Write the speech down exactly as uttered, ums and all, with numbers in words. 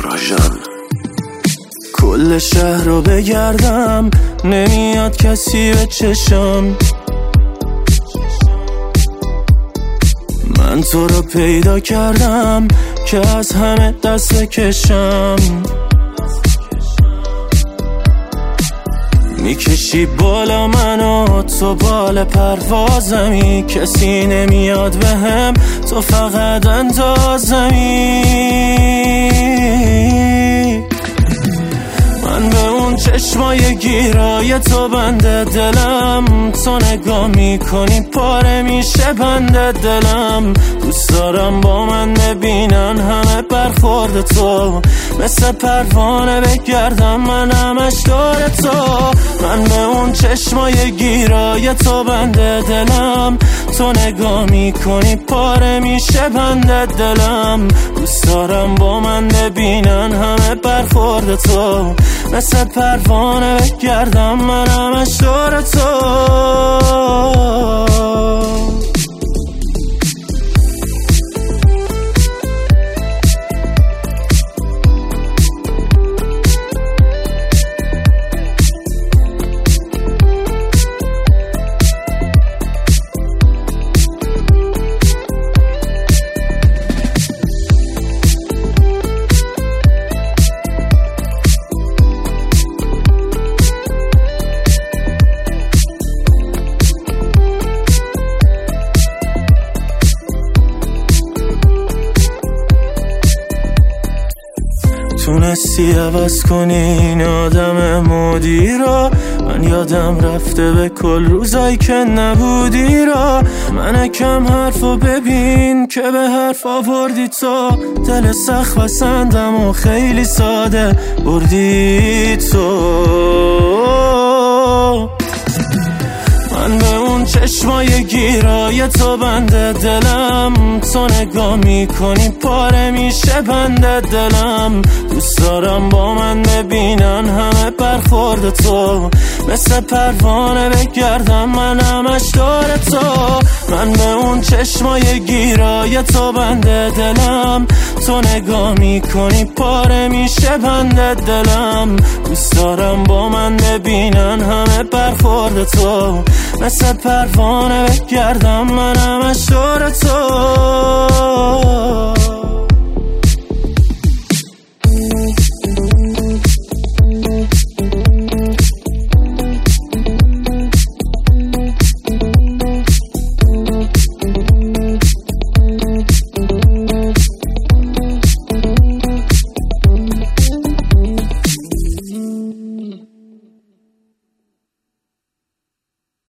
راژان. کل شهر رو بگردم نمیاد کسی به چشم، من تو رو پیدا کردم که از همه دست بکشم. میکشی بالا منو تو بال پروازمی، کسی نمیاد بهم تو فقط اندازمی. من به اون چشمای گیرای تو بنده دلم، تو نگاه میکنی پاره میشه بنده دلم. دوست دارم با من ببینن همه برخورد تو، مثل پروانه بگردم من همش دور تو. من به اون چشمای گیرای تو بنده دلم، تو نگاه میکنی پاره میشه بنده دلم. دوست دارم با من ببینن همه برخورد تو، مثل پروانه بگردم من همش دور تو. تونستی عوض کنی این آدم مودی را، من یادم رفته به کل روزایی که نبودی را. من کم حرفو ببین که به حرف آوردی تو، دل سخت بسندم و خیلی ساده بردی تو. من به اون چشمای گیرای تو بنده دلم، تو نگاه میکنی پاره میشه بنده دلم. دوست دارم با من ببینن همه برخورد تو، مثل پروانه بگردم من همش دور تو. من به اون چشمای گیرای تو بنده دلم، تو نگاه میکنی پاره میشه بنده دلم. دوست دارم با من ببینن همه برخورد تو، مثل پروانه بگردم من همش دور تو.